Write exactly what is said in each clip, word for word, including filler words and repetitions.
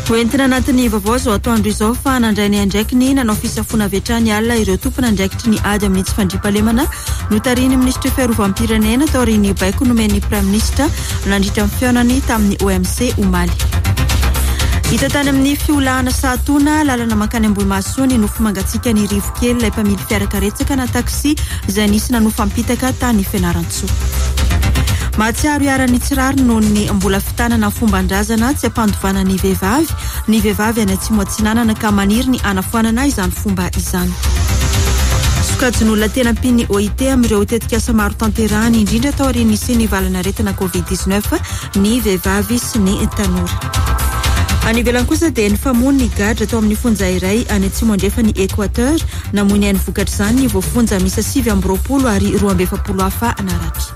Hoentina anatin'ny vaovao zao atoandro izao fa nandray ny andraiky ny nanao fisafoana vetrany alina ireo tompona andraikitry ny ady amin'ny tsy fandriampahalemana notariny ministra fiarovam-pirenena tao aorian'ny baiko nomeny prime ministre nandritra amin'ny fihaonany tamin'ny O M C omaly. Hita tany amin'ny fiolahana Sahatona lalana mankany Ambohimaso ny nofo mangatsiaka ny Rivokely ilay mpamily fiarakaretsaka na taxi izay nisy nanofo ampitaka tany Fianarantsoa. Mahatsiaro iarany tsirary noho ny mbola fitanana fomban-drazana tsy ampandovana ny vehivavy ny vehivavy any Atsimo Atsinanana ka maniry ny anafoanana izany fomba izany. Sokajin'olona tena ampiny O I T amin'ireo tetikasa maro tanterahany indrindra tao aorian'ny sy ny valana aretina covid dix-neuf ny vehivavy sy ny tanora. Any ivelany kosa dia ny famony ny gadra tao amin'ny fonja iray any Atsimo andrefa ny Equateur namoy ny any vokatra izany ny voafonja misa sivy amby roapolo ary roa amby efapolo hafa anaratra.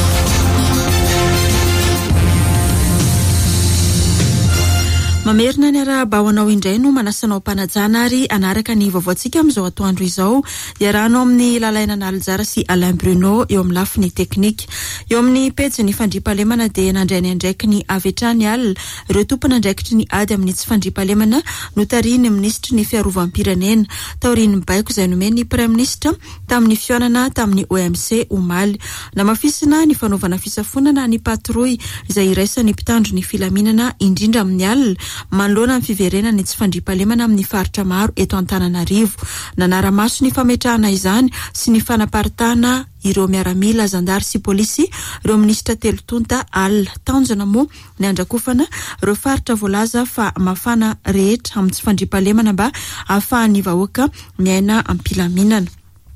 Mamerina ny ara-bahoanao indray no manasanao mpanajana ary anaraka ny vaovaontsika amin'izao atoandro izao iarahanao amin'ny lalaina Nalzara sy Alain Bruno eo amin'ny lafiny teknika. Eo amin'ny pejy ny fandriampahalemana dia nandray ny andraiky ny avetrany alina ireo tompona andraikitry ny ady amin'ny tsy fandriampahalemana notariny ministra ny fiarovam-pirenena taorian'ny baiko izay nomeny prime ministre tamin'ny fihaonana tamin'ny O M C omaly. Namafisina ny fanaovana fisafonana ny patrouille izay iraisan'ny mpitandro ny filaminana indrindra amin'ny alina manoloana ny fiverenana ny tsy fandriampahalemana amin'ny faritra maro eto Antananarivo. Nanara-maso ny fametrahana izany sy ny fanaparitahana ireo miaramila zandary sy polisy ireo ministra telo tonta alina tanjona moa ny andrakofana ireo faritra voalaza fa mafana rehetra amin'ny tsy fandriampahalemana mba ahafahan'ny vahoaka miaina ampilaminana.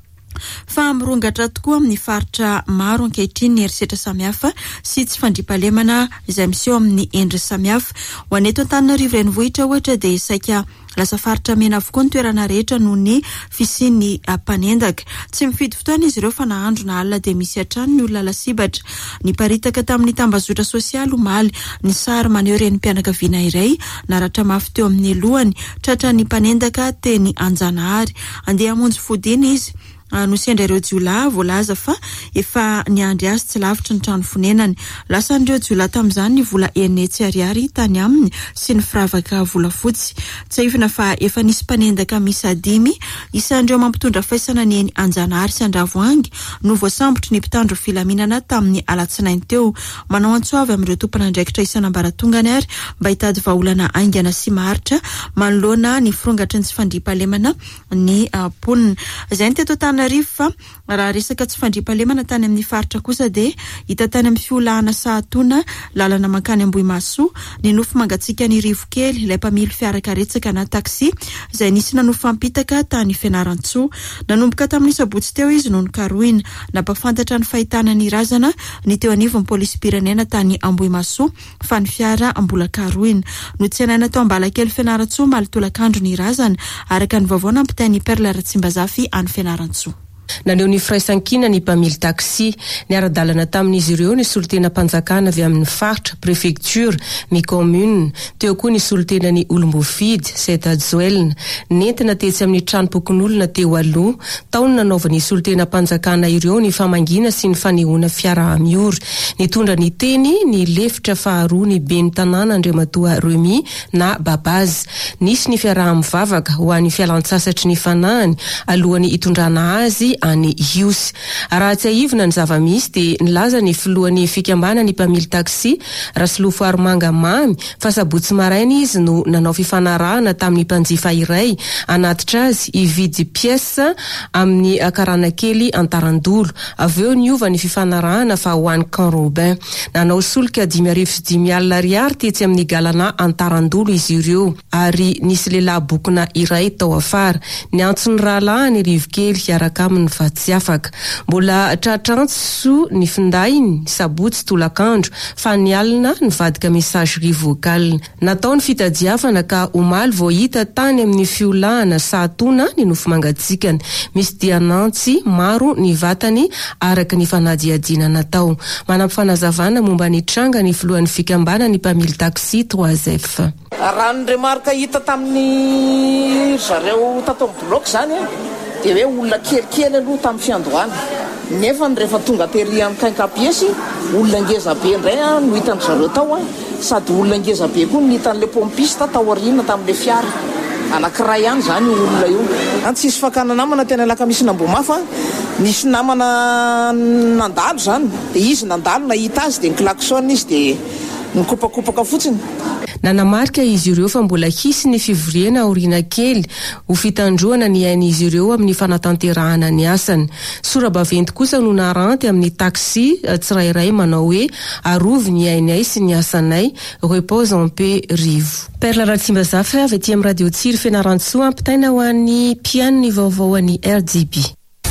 Fa mirongatra tokoa amin'ny faritra maro ankehitriny ny herisetra samihafa sy tsy fandriampahalemana izay miseho amin'ny endry samihafa. Ho aneto Antananarivo renivohitra ohatra dia saika lasa faritra mena avokoa ny toerana rehetra noho ny fisian'ny mpanendaka. Tsy mifidy fotoana izy ireo fa na andro na alina dia misy hatrany ny olona lasibatra. Ny paritaka tamin'ny tambazotra sosialy omaly ny sary maneho reny mpianakaviana iray naratra mafy teo amin'ny lohany tratra ny mpanendaka teny Anjanahary. Andeha hamonjy fodina izy. No sendra ireo jiolahy voalaza fa efa ny andry azy tsy lavitra ny trano fonenany. Lasa an'ireo jiolahy tamin'izany ny vola enetsy ariary tany aminy sy ny firavaka volafotsy. Tsy ahifina fa efa nisy mpanendaka misa dimy isan'ireo mampitondra faisana ny eny Anjanahary sy Andravoahangy no voasambotry ny mpitandro filaminana tamin'ny alatsinainy teo. Manao antsoavy amin'ireo tompona andraikitra isan'ambaratongany ary mba hitady vahaolana aingana sy maharitra manoloana ny firongatra ny tsy fandriampahalemana ny ponina. Izay ny teto Antananarivo fa raha resaka tsy fandriampahalemana tany amin'ny faritra kosa dia hita tany amin'ny fiolahana Sahatona lalana mankany Ambohimaso ny nofo mangatsiaka ny Rivokely ilay mpamily fiarakaretsaka na taxi izay nisy nanofo ampitaka tany Fianarantsoa. Nanomboka tamin'ny sabotsy teo izy noho nikarohina nampafantatra ny fahitana ny razana ny teo anivon'ny polisym-pirenena tany Ambohimaso fa ny fiara mbola karohina. Notsenaina tao Ambalakely Fianarantsoa malitolakandro ny razana araka ny vaovao nampitain'ny Perla Ratsimbazafy any Fianarantsoa. Naneo ny firaisan-kina ny mpamily taxi ny ara-dalana tamin'izy ireo ny solotena mpanjakana avy amin'ny faritra, prefecture, ny commune, teo koa ny solotena ny olombofidy, Saint-Adjoelna, nentina tetsy amin'ny tranopokon'olona teo aloha, taony nanaova ny solotena mpanjakana ireo ny famangina sy ny fanehoana fiara amiory. Nitondra ny teny ny lefitra faharoa ny ben'ny tanàna Andriamatoa Remy na Babaz. Nisy ny fiaraha mivavaka ho an'ny fialan-tsasatry ny fanahany alohan'ny hitondrana azy any Iosy. Raha tsy ahivona ny zava-misy dia nilaza ny filohan'ny fikambana ny mpamily taxi Rasilofo Armanga Mamy fa sabotsy maraina izy no nanao fifanarahana tamin'ny mpanjifa iray anatitra azy hividy pièce amin'ny karana kely Antarandolo. Avy eo niova ny fifanarahana fa ho an'ny Camp Robin. Nanao solika dimy arivo sy dimy alina ariary tetsy amin'ny galana Antarandolo izy ireo ary nisy lehilahy bokona iray tao afara. Ny antsony rahalahy ny Rivokely hiaraka aminy fa tsy afaka. Mbola tratrantso ny findainy sabotsy tolakandro fa ny alina nivadika mesagerie vocale. Natao ny fitadiavana ka omaly vao hita tany amin'ny fiolahana Sahatona ny nofo mangatsikany. Misy dianantsy maro ny vatany araka ny fanadiadiana natao. Manampy fanazavana momba ny tranga ny filohan'ny fikambana ny mpamily taxi trois F. Raha ny remarka hita tamin'ny zareo tato amin'ny bloc zany dia hoe olona kelikely aloha tamin'ny fiandohana nefa rehefa tonga tery amin'ny kainkapiesy olona ngeza be indray a no hitany zareo tao a sady olona ngeza be koa no hitan'le pompiste tao aoriana tamin'le fiara anankiray ihany zany olona io any tsisy fakana namana tena laka misy nambomafa nisy namana nandalo zany de izy nandalo nahita azy de niklaxon izy de nikopakopaka fotsiny. Nanamarika izy ireo fa mbola hisy ny fivoriana aoriana kely ho fitandroana ny ain'izy ireo amin'ny fanatanterahana ny asany. Sorabaventy kosa no naranty amin'ny taxi tsirairay manao hoe arovy ny ainay sy ny asanay, repose en paix Rivo. Perla Ratsimbazafa avy aty amin'ny radio Tsiry Fianarantsoa ampitaina ho an'ny piano ny vaovao an'ny R D B.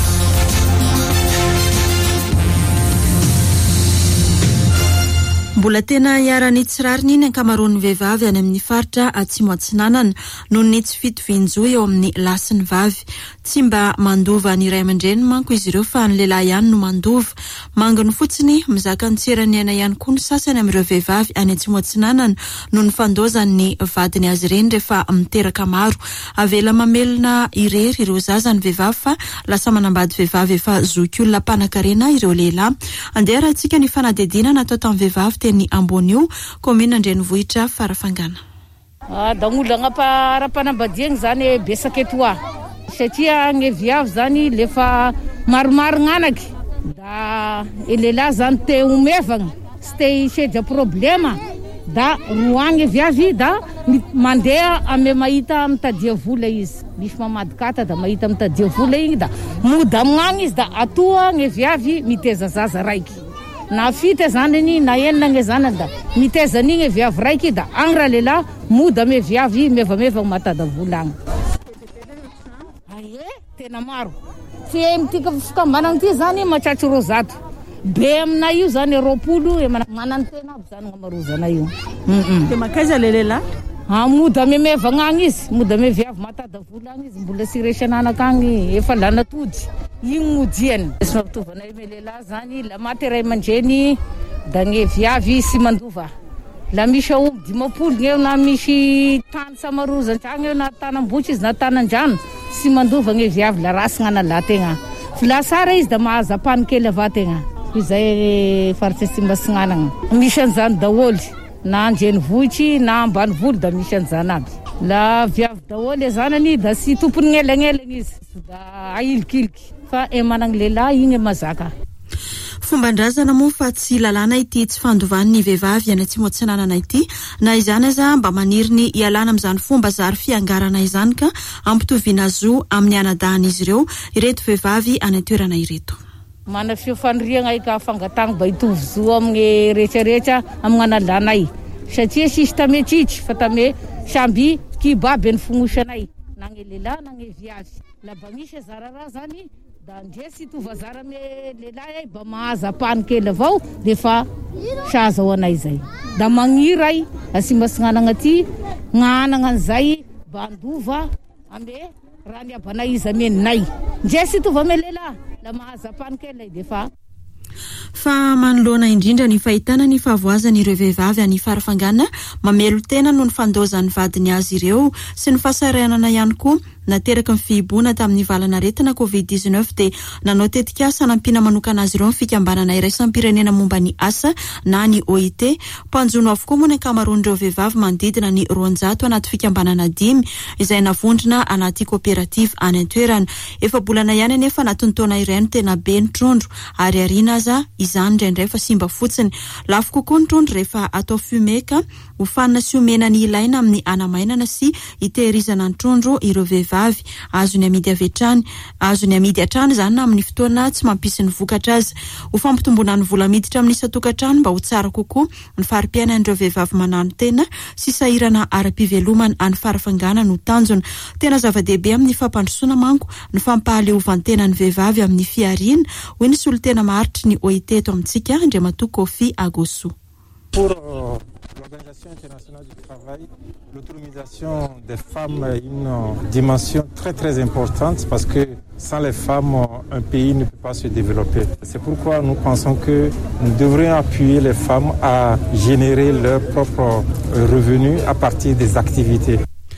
Mbola tena iarany tsirariny ny ankamaroan'ny vehivavy any amin'ny faritra Atsimo Atsinanana noho ny tsy fitovianjo eo amin'ny lasin'ny vavy. Tsy mba mandova ny iray aman-dreny manko izy ireo fa ny lehilahy ihany no mandova. Mangany fotsiny mizaka ny tserany aina ihany koa ny sasany amin'ireo vehivavy any Atsimo Atsinanana noho ny fandozan'ny vadiny azy ireny rehefa miteraka maro. Avela mamelona irery ireo zaza ny vehivavy fa lasa manambady vehivavy efa zoky olona mpanan-karena ireo lehilahy. Andeha rahantsika ny fanadidina natao tamin'ny vehivavy teny Ambonio, komina Andrenivohitra, Farafangana. Ah, da olana ara-panambadiana zany besaka eto a. Satria ny viavy zany lefa maromaro gn'anaky da lehilahy zany te omevagna sy te hisedra problema da roagny viavy da mandeha ame mahita mitadia vola izy. Misy mamadikata da mahita mitadia vola igny da moda amgnagny izy da atoa ny viavy miteza zaza raiky. Na fita zany ni na enina nge zany da miteza n'igny viavy raiky da agny raha lehilahy moda me viavy mevameva matada volagny. Aye, tena maro. Fe mitika fikambanana ty zany mahatratra rozato. Be aminay io zany roapolo e manantena aby zany ngamarozana io. Mhm. De makaiza le lehilahy? Ah, moda me mevagna agny izy, moda me viavy matada volagny izy mbola sy resananaka agny efa lana tody. Igny modiany. Sy mampitovana me lehilahy zany la maty ray aman-dreny da ny viavy sy mandova. La misy aomby dimapolo gneo na misy tany samarozan-tragno eo na tanam-botsy izy na tanan-drano sy mandova ny viavy la rasy gnana lategna. Fa la sara izy da mahazapany kely avategna. Izay faritsy Tsimbasinganagna. Misy an'izany daholy na Andrenivohitry na Ambanivolo da misy an'izany aby. La viavy daholy e zanany da sy tompony gn'elagnelagna izy da ailikiliky fa e managny lehilahy igny mazaka. Fomban-drazana moa fa tsy lalàna ity tsy fandovan'ny vehivavy any Atsimo Atsinanana ity na izany aza mba maniry ny ialana amin'izany fomba zary fiangarana izany ka ampitoviana zo amin'ny anadahan'izy ireo ireto vehivavy any an-toerana ireto. Mana fifaniriagna ika fangatagna mba hitovy zo amin'ny rehetrarehetra amin'ny analanay satria sisy tametritry fa tame samby kibaby ny fognosanay na ny lehilahy na ny viavy la bagnisy zara raha zany da ndresy tova zara me lehilahy ba mahaza pani kely avao defa saza ho anay zay da magniray Asimbasinganagna ty gnanagna an'izay ba andova ame raha niabanay izy ameninay ndresy tova me lehilahy la mahaza pani kely defa fa manoloana indrindra ny fahitana ny fahavoazany ireo vehivavy any Farafangana mamelo tena noho ny fandozan'ny vadiny azy ireo sy ny fahasaranana ihany koa nateraka ny fihiboana tamin'ny valana aretina covid dix-neuf de nanao tetika asa nampina manokana azy ireo ny fikambanana iraisam-pirenena momba ny asa na ny O I T. Mpanjono avokoa moa ny ankamaroan'ireo vehivavy manodidina ny roanjato anaty fikambanana dimy izay navondrona anaty kooperativa any an-toerana. Efa bolana ihany anefa anatin'ny taona iray no tena be ny trondro ary arina aza izany indraindray fa simba fotsiny. Lafo kokoa ny trondro rehefa atao fumeka ho fanina sy omena ny ilaina amin'ny anamainana sy hitehirizana ny trondro ireo vehivavy. Azo ny amidy avetrany, azo ny amidy atrany zany amin'ny fotoana tsy mampisy ny vokatra azy. Ho fampitombona ny vola miditra amin'ny isa-tokantrano mba ho tsara kokoa ny fari-piainan'ireo vehivavy manano tena sy sahirana ara-pivelomana any Farafangana no tanjona. Tena zava-dehibe amin'ny fampandrosoana manko ny fampahaleovantena ny vehivavy amin'ny fiariana hoy ny solitena maharitry ny O I T eto amintsika Andriamatoa Kofi Agoso. Pour euh, l'Organisation internationale du travail, l'autonomisation des femmes est une dimension très très importante parce que sans les femmes, un pays ne peut pas se développer. C'est pourquoi nous pensons que nous devrions appuyer les femmes à générer leurs propres revenus à partir des activités.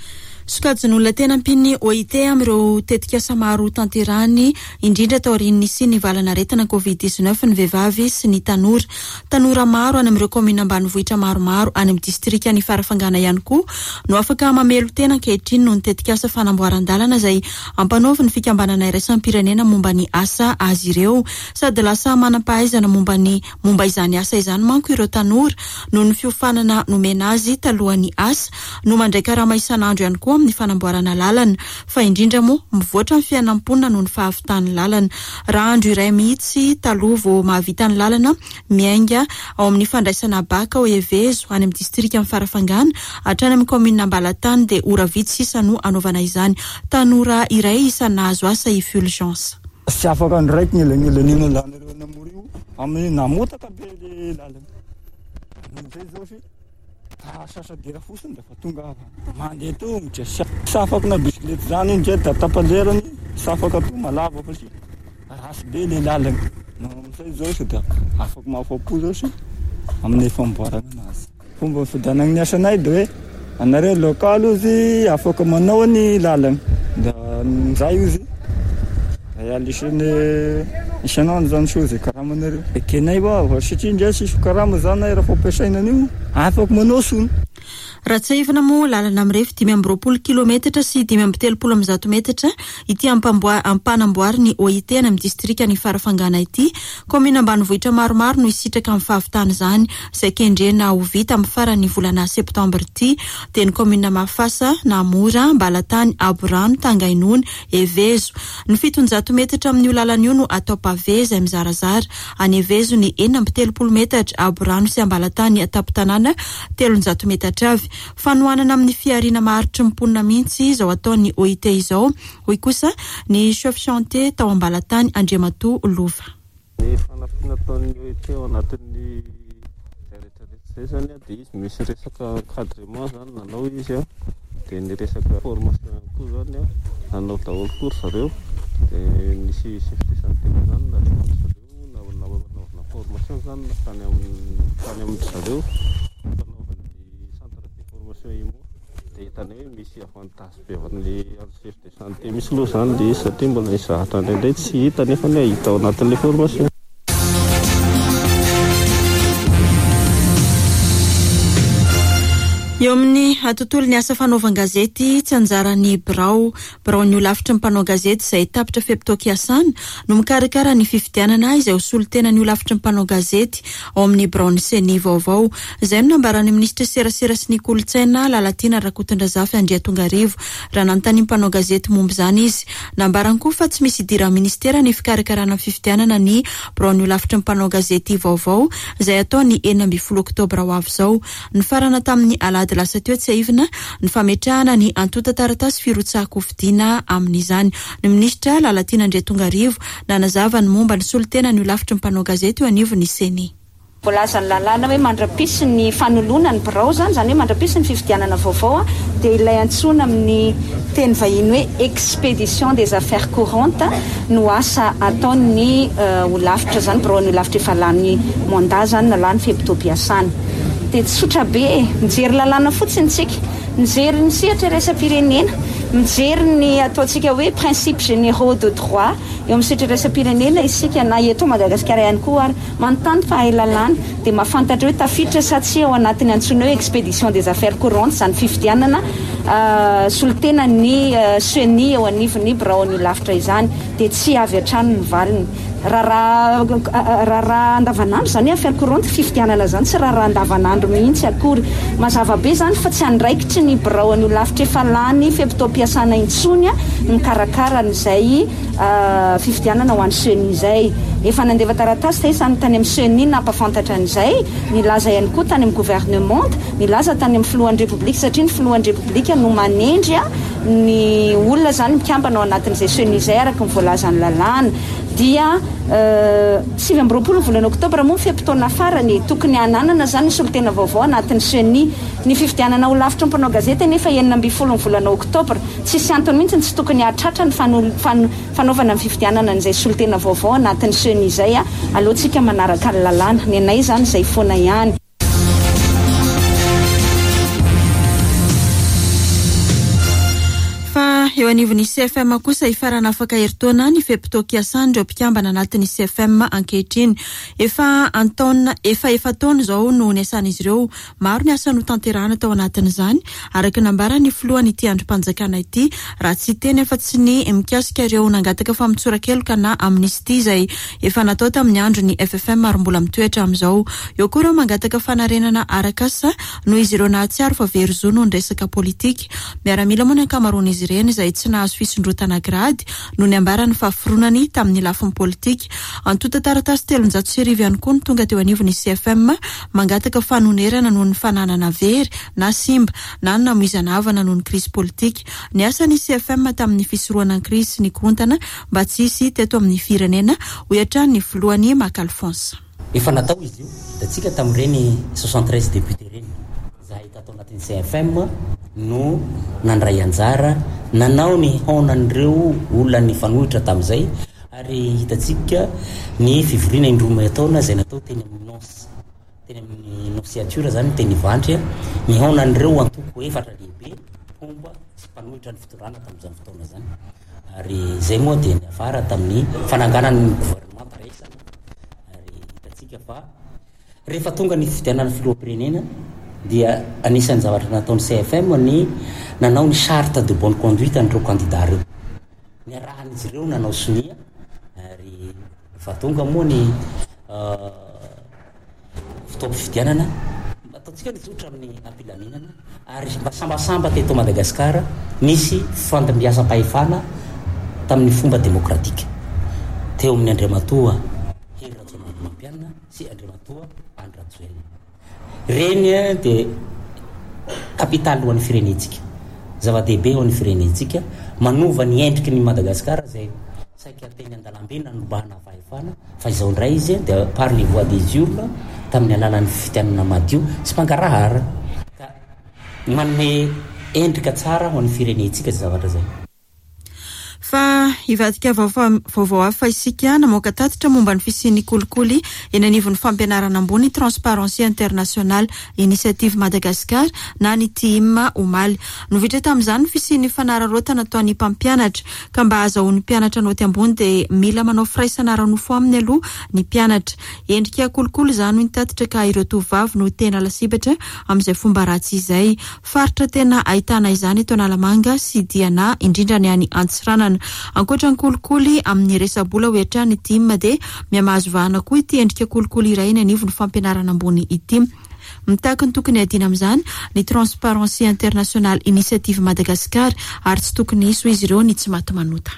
sokajin'olona tena ampiny O I T amin'ireo tetikasa maro tanterahany indrindra tao aorian'ny sy ny valana aretina covid dix-neuf ny vehivavy sy ny tanora tanora maro any amin'ireo komina ambanivohitra maromaro any amin'ny distrika ny farafangana ihany koa no afaka mamelo tena ankehitriny noho ny tetikasa fanamboaran-dalana izay ampanaovy ny fikambanana iraisam-pirenena momba ny asa azy ireo sady lasa manam-pahaizana momba ny momba izany asa izany manko ireo tanora noho ny fiofanana nomena azy talohan'ny asa no mandray karama isan'andro ihany koa amin'ny fanamboarana lalana fa indrindra moa mivoatra ny fianam-ponina noho ny fahavitan'ny lalana raha andro iray mihitsy taloha vao mahavita ny lalana miainga ao amin'ny fandraisana baka o Evezo any amin'ny distrika amin'ny farafangana hatrany amin'ny komina Ambalatany dia ora vitsy sisa no anaovana izany tanora iray isanazo asa i Fulgence sy afaka ndraiky gnelangelanina lana ireo namory io amin'ny namotaka be le lalana zay zao fi sasadira fosiny dafa tonga mandeha tongotra sy afaka na bisikilety zany indray da tapalerany sy afaka to malava fa sy rasy be le lalana no amizay zao sy da afaka mahafapo zao sy amin'ny famboarana anazy fomba fidanagny ny asanay da hoe anareo lokaly izy afaka manao ny lalana da nizay izy alisany isanandro zany so zay karamanareo ekenay va satria indray sisy karama zany raha fampiasainan'io afaka manao sony Ratsefana moa lalana mirefy dimy amby roapolo kilometatra sy dimy amby telopolo amby zato metatra ity ampanamboary ny O I T any amin'ny distrika ny farafangana ity komina ambanivohitra maromaro no isitraka amin'ny fahavitana izany izay kendrena ho vita amin'ny farany volana septambra ity dia ny komina Mafasa, Namora, Ambalatany, Aborano, Tangainony, Evezo ny fitonjato metatra amin'io lalana io no atao pave izay mizarazara any Evezo ny enina amby telopolo metatra, Aborano sy Ambalatany atapy-tanàna telonjato metatra avy fanohanana amin'ny fiarina maharitry mimponina mihitsy izao ataon'ny O I T izao hoy kosa ny chef chantier tao Ambalatany Andriamatoa Lova ny fanafina ataon'ny O I T ao anatin'ny rehetrarehetra zay zany dia izy misy resaka encadrement zany nanao izy a dia ny resaka formation koa zany a nanao daholo kory zareo dia nisy chef de santé zany nareo naovana formation zany tany amin'ny zareo dia hitany hoe misy avantage be amin'ny chef de santé misy loha zany le izy satria mbola izahatra indraindray tsy hita nefa ny hita ao anatin'ilay formation. Eo amin'ny tontolon'ny asa fanaovan-gazety tsy anjarany Birao Birao ny olafitra ny mpanao gazety izay tapitra fepi-tokiasana no mikarakara ny fifidianana izay hosolo tena ny olafitra ny mpanao gazety ao amin'ny Birao ny seny vaovao izay no nambaran'ny ministra serasera sy ny kolotsaina Lalatina Rakotondrazafy Andriatongarivo raha nanontany mpanao gazety momba izany izy nambarany koa fa tsy misy idira ministera ny fikarakarana ny fifidianana ny Birao ny olafitra ny mpanao gazety vaovao izay atao ny enina amby folo oktobra ho avy izao ny farana tamin'ny alady lasa teo tsy aivina ny fametrahana ny antota taratasy firotsahako fidiana amin'izany ny ministra Lalatina Andriatongarivo nanazava ny momba ny solotena ny olafitra ny mpanao gazety eo anivo ny seny Voalaza ny lalàna hoe mandrapisy ny fanoloana ny birao zany zany hoe mandrapisy ny fifidianana vaovao dia ilay antsoina amin'ny teny vahiny hoe expédition des affaires courantes no asa ataon'ny olafitra zany birao ny olafitra efa lany mandat zany nalany fepi-tompiasana dia tsotra be mijery lalàna fotsiny tsika mijery ny sehatra iraisam-pirenena mijery ny ataontsika hoe principes généraux de droit eo amin'ny sehatra iraisam-pirenena isika na eto Madagasikara ihany koa ary manontany fahalalàna dia mahafantatra hoe tafiditra sa tsy ao anatin'ny antsoina hoe expédition des affaires courantes zany fifidianana solotena ny seni eo anivon'ny birao ny olafitra izany dia tsy avy hatrany ny valiny raha raha andavanandro zany affaire courante fifidianana zany tsy raha andavanandro mihitsy akory mazava be zany fa tsy andraikitry ny birao ny olafitra efa lany fepi-tompiasana intsony mikarakara n'izay fifidianana ho an'ny seni izay efa nandeva taratasy tay sany tany amin'ny seni nampafantatra an'izay nilaza ihany koa tany amin'ny gouvernement nilaza tany amin'ny filohan'ny république satria ny filohan'ny république no manendry ny olona zany mikambana ao anatin'izay seni izay araka ny voalazan'ny lalàna dia sivy amby roapolo volana oktobra moa fepi-taona farany tokony hananana zany ny solotena vaovao anatin'ny seni ny fifidianana ho lavitra ny mpanao gazety nefa enina amby folo volana oktobra tsisy antony mihitsy tsy tokony hatratra ny fanaovana ny fifidianana n'izay solotena vaovao anatin'ny seni izay a alohantsika manaraka ny lalàna ny anay zany izay foana ihany. eo anivon'ny C F M kosa ifarana afaka heritaona ny fepitokiasandro mpikambana anatin'ny C F M ankehitriny. Efa antaona efa efa taona zao no niasan'izy ireo, maro ny asa no tanterahana tao anatin'izany, araka nambarany filohan'ny ity androm-panjakana ity, raha tsy teny afa tsy ny mikasika ireo nangataka famitsorakeloka na amnistia izay efa natao tamin'ny andron'ny F F M ary mbola mitoetra amin'izao. Eo koa ireo mangataka fanarenana arak'asa noho izy ireo nahatsiaro fa very zo no ny resaka politika. Miaramila moa ny ankamaroan'izy ireny izay tsy nahazo fisondrotana grady no ny ambarany fahaforonany tamin'ny lafin'ny politika. Antota taratasy telonjato sy arivo ihany koa ny tonga teo anivon'ny C F M mangataka fanonerana noho ny fananana very na simba na ny namoizana havana noho ny krisy politika. Ny asan'ny C F M tamin'ny fisorohana ny krisy sy ny korontana mba tsy hisy teto amin'ny firenena, hoatran'ny filohany Mac Alphonse. Efa natao izy io, da tsika tamin'ireny soixante-treize député reny zahay tato anatin'ny C F M no nandray anjara nanao ny honan'ireo olona ny fanohitra tamin'izay, ary hitatsika ny fivoriana indroa taona izay natao teny amin'ny nonce teny amin'ny nonsiature zany teny Ivandry, ny honan'ireo antoko efatra lehibe fomba sy mpanohitra ny fitorana tamin'izany fotoana zany, ary zay moa dia ny afara tamin'ny fananganan'ny gouvernement paraisana. Ary hitatsika fa rehefa tonga ny fifidianana filoham-pirenena dia anisan'ny zavatra nataon'ny C F M ny nanao ny charte de bonne conduite an'ireo candidat reo, ny arahan'izy ireo nanao sonia, ary fa tonga moa ny fotoam-pifidianana ataontsika ny zotra amin'ny ampilaminana, ary mba sambasamba teto Madagasikara nisy fandambiasam-pahefana tamin'ny fomba demokratika teo amin'ny Andriamatoa Hery Rajaonamampianina sy Andriamatoa Andry Rajoelina. Reny dia kapitaly ho an'ny firenetsika, zava-dehibe ho an'ny firenetsika, manova ny endriky ny Madagasikara izay saika teny an-dalambe nanombohana fahefana, fa izao indray izy dia par les voies des urnes tamin'ny alalan'ny fitianana madio sy mpangarahara, ka manome endrika tsara ho an'ny firenetsika izay zavatra zay. Fa ivadika vaovao hafa isika namoaka tatitra momba ny fisian'ny kolikoly eny anivon'ny fampianarana ambony Transparency International Initiative Madagascar na ny T I M Omaly. Novitra tamin'izany ny fisian'ny fanararotana ataon'ny mpampianatra, ka mba ahazahoan'ny mpianatra anoty ambony dia mila manao firaisana ara-nofo amin'ny aloha ny mpianatra. Endrika kolikoly izany ny tatitra ka ireo tovavy no tena lasibatra amin'izay fomba ratsy izay. Faritra tena ahitana izany eto Analamanga sy Diana, indrindra ny any Antsiranana. Ankoatra ny kolikoly amin'ny resabola hoetrany T I M dia miamahazo vahana koa ity endrika kolikoly iray ny anivon'ny fampianarana ambony ity. Mitaka ny tokony adina amin'izany ny Transparency International Initiative Madagascar, ary tsy tokony hiso izy ireo ny tsy maty manota.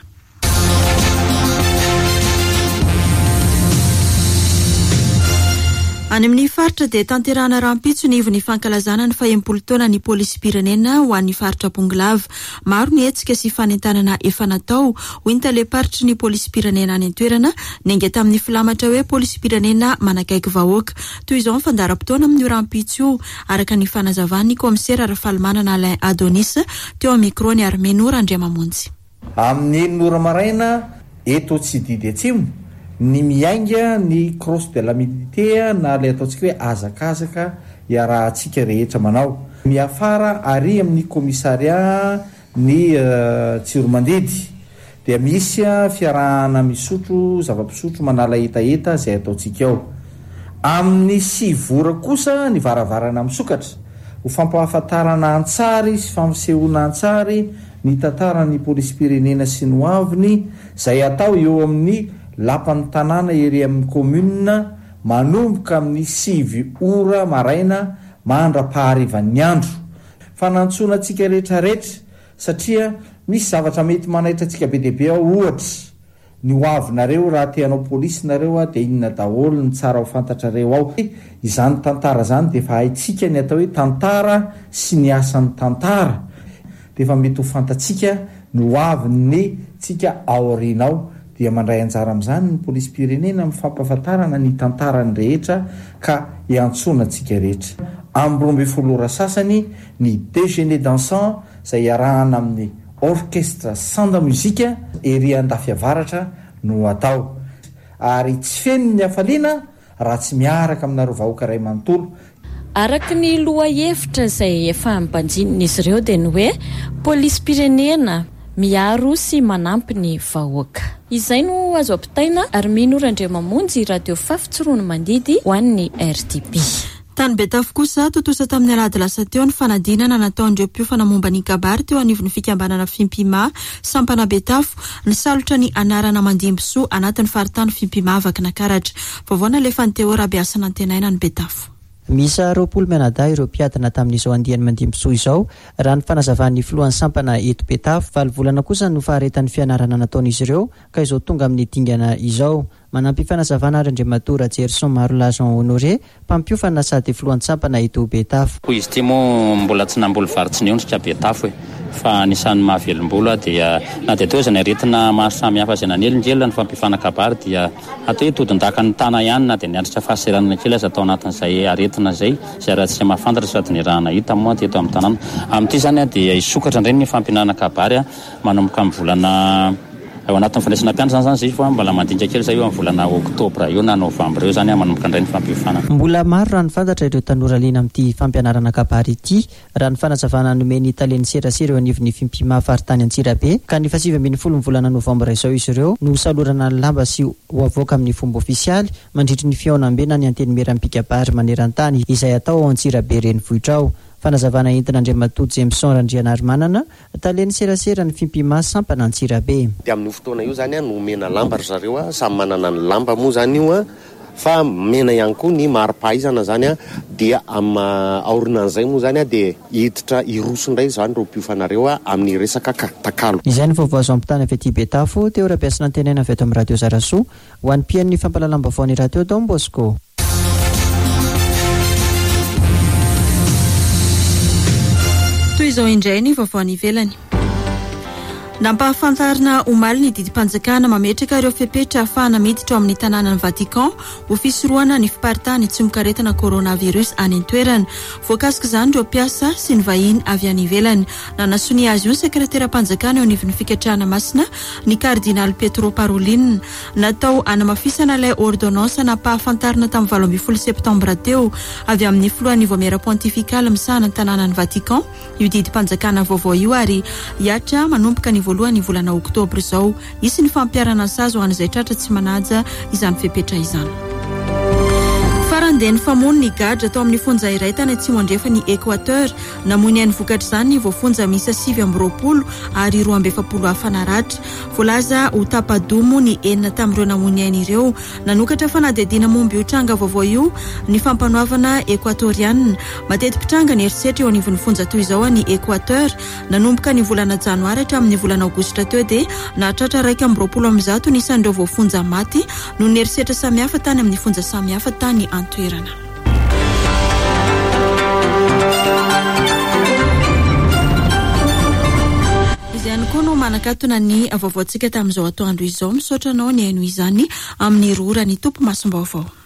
Any amin'ny faritra dia tanterahana rahampitso ny ivon'ny fankalazana ny faha-enimpolo taona ny polisy pirenena ho an'ny faritra Ponglava. Maro ny hetsika sy fanentanana efa natao ho intaleparitry ny polisy pirenena any an-toerana nenga tamin'ny filamatra hoe polisy pirenena manakaiky vahoaka. Toy izao ny fandaram-potoana amin'ny rahampitso io, araka ny fanazavan'ny komisera Rafalmanana Alain Adonis teo amin'ny micro ny Armenora Andriamamonjy. Amin'ny enon'ora maraina eto tsy didy atsimo ny miainga ny cross de la milité na le ataontsika hoe azakazaka iarahantsika rehetra manao. Miafara ary amin'ny komisaria ny uh, Tsiromandidy dia misy fiarahana misotro zava-pisotro manala etaeta izay ataontsika ao. Amin'ny sivora kosa ny varavarana misokatra ho fampahafantarana antsary sy fampisehoana antsary ny tantaran'ny polisy pirenena sy ny hoaviny izay atao eo amin'ny lapan'ny tanàna ery amin'ny commune manomboka amin'ny sivy ora maraina mandra-paharivan'ny andro. Fanantsoana antsika rehetrarehetra satria misy zavatra mety manaitra antsika be dia be ao, ohatra ny hoavinareo raha teanao polisinareo dia inona daholo ny tsara ho fantatrareo ao. Izany tantara zany dia efa haitsika ny atao hoe tantara sy ny asan'ny tantara, dia efa mety ho fantatsika ny hoavin'ny tsika ao aorianao. Dia mandray anjara amin'izany ny polisy pirenena amin'ny fampahafantarana ny tantarany rehetra ka iantsona antsika rehetra. Amin'ny roa ambin'ny folo ora sasany ny déjeuner dansant izay iarahana amin'ny orchestre sanda muzika ery andafy avaratra no atao, ary tsy feno ny hafaliana raha tsy miaraka aminareo vahoaka iray manontolo. Araka ny loha hevitra izay efa ampanjinina izy ireo dia ny hoe polisy pirenena miaro sy manampy ny vahoaka. Izay no azo ampitaina ary minorandre mamonjy radio fafitsorono mandidy ho an'ny R T P. Tany Betafo kosa totosa tamin'ny alahady lasa teo ny fanadinana nataondreo mpiofana momba ny kabary teo anivon'ny fikambanana Fimpima Sampana Betafo nisalotra ny anarana mandimbisoa anatin'ny faritany Fimpima Vakina Karatra. Vavoana lefa ny teo rabiasa nantenaina ny Betafo. Misa roapolo menada ireo mpiadana tamin'izao andiany mandimbisoa izao raha ny fanazavan'ny filohan'ny sampana eto Betafo. Valo volana kosa no faharetan'ny fianarana nataon'izy ireo ka izao tonga amin'ny dingana izao. Manampy fanazavana ary Andriamatora Jerson Marolazon Honoré mpampiofana sady filohan'ny sampana eto Betafo. Izy ity moa mbola tsy namboly varitsy ny ondrika Betafo e. Fa nisan'ny mahavelom-bola dia na dia toa izany aretina maro samihafa izay nanelin-jelona ny fampifana kabary dia atao hoe todin-daka ny tana ihany na dia niandratra fahaseranana kely aza atao anatin'izay aretina izay izay raha tsy mahafantatra sady ny raha nahita moa teto amin'ny tanàna. Amin'ity zany dia hisokatra indray ny fampinana kabary manomboka amin'ny volana ao anatin'ny fandraisana mpianatra zany zay fa mbola mandinika kely zay eo amin'ny volana oktobra eo na novambra eo zany manomboka indray ny fampifana. Mbola maro raha ny fantatra ireo tanora liana amin'ity fampianarana kabary ity raha ny fanazavana nomeny taleny serasera eo anivon'ny Fimpima faritany Antsirabe ka ny fasivy ambin'ny folo ny volana novambra izao izy ireo no salorana ny lamba sy ho avoaka amin'ny fomba ofisialy mandritry ny fiaonam-bena ny anteny meram-pikabary maneran-tany izay atao ao Antsirabe renivohitra ao. Fanazavana entina Andriamato Jameson Randrianary manana taleny serasera ny Fimpima Sampana Antsirabe. Dia amin'ny fotoana io zany no mena lamba ry zareo a samy manana ny lamba moa zany io a fa mena ihany koa ny mari-pahaizana zany a dia amin'ny aorinan'izay moa zany a dia hiditra irosondray zany reo mpiofanareo a amin'ny resaka takalo. Izay ny vaovao azo ampitany avy aty Betafo teo rabiasina antenaina avy eto amin'ny radio Zarasoa ho an'ny mpian'ny fampalalambavaon'ny radio Don Bosco. Izao indray ny vaovao any ivelany. Nampahafantarina omaly ny didimpanjakana mametraka ireo fepetra ahafahana miditra ao amin'ny tanàna ny Vatican ho fisorohana ny fiparitahany tsy mikaretana coronavirus any an-toerana. Voakasika izany ireo mpiasa sy ny vahiny avy any ivelany. Nanasony azy io ny sekretera-panjakana eo anivon'ny fikatrahana masina ny kardinaly Pietro Parolin. Natao hanamafisana ilay ordonnance nampahafantarina tamin'ny valo ambin'ny folo septambra teo avy amin'ny filohan'ny vomera pontifikaly misahana ny tanàna ny Vatican io didimpanjakana vaovao io ary hiatra manomboka ny voalohany volana oktobra izao. Isy ny fampiarana sazo ho an'izay tratra tsy manaja izany fepetra izany. Farandeny famono ny gadra atao amin'ny fonja iray tany atsimo andrefa ny Équateur namony any vokatra izany voafonja misa sivy amby roapolo ary roa amby efapolo hafanaratra. Voalaza ho tapadomo ny enina tamin'ireo namony any ireo nanokatra fanadihadiana momba io tranga vaovao io ny fampanoavana Équatoriana. Mateti-pitranga ny erisetra eo anivon'ny fonja toy izao ny Équateur nanomboka ny volana janoary hatramin'ny volana aogositra teo dia nahatratra raika amby roapolo amby zato ny isan'ireo voafonja maty no ny erisetra samihafa tany amin'ny fonja samihafa tany antoerana. Izany koa no manakatona ny vaovaontsika tamin'izao atoandro izao misaotra anao ny haino izany amin'ny rora ny tompo masom-baovao.